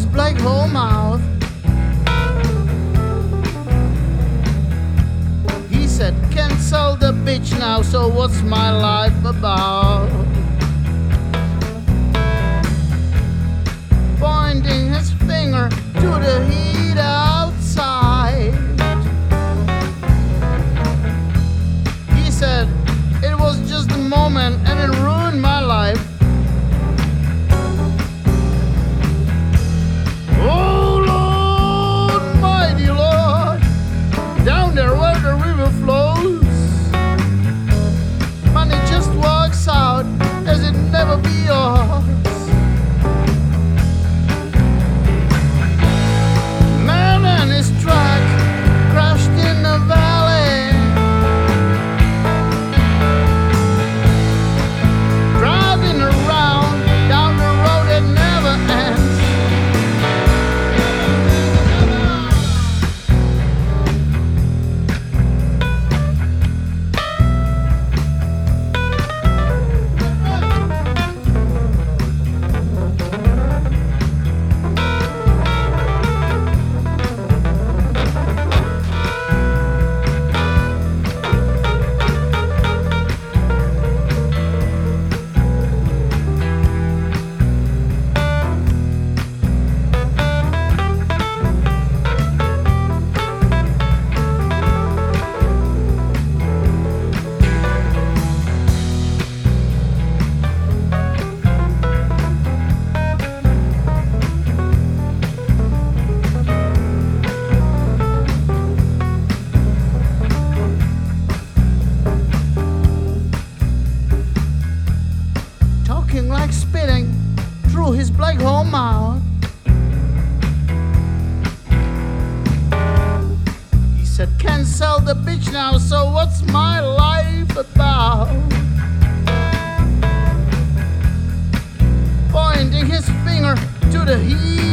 his black hole mouth. He said, can't sell the bitch now, so what's my life about? Pointing his finger to the heat outside. He said, it was just a moment and it ruined my life. Oh Lord, mighty Lord, down there where the river flows, money just walks out as it never be yours. Man and his truck crashed in the valley, driving around down the road that never ends. Like spitting through his black hole mouth. He said, can't sell the bitch now, so what's my life about? Pointing his finger to the heat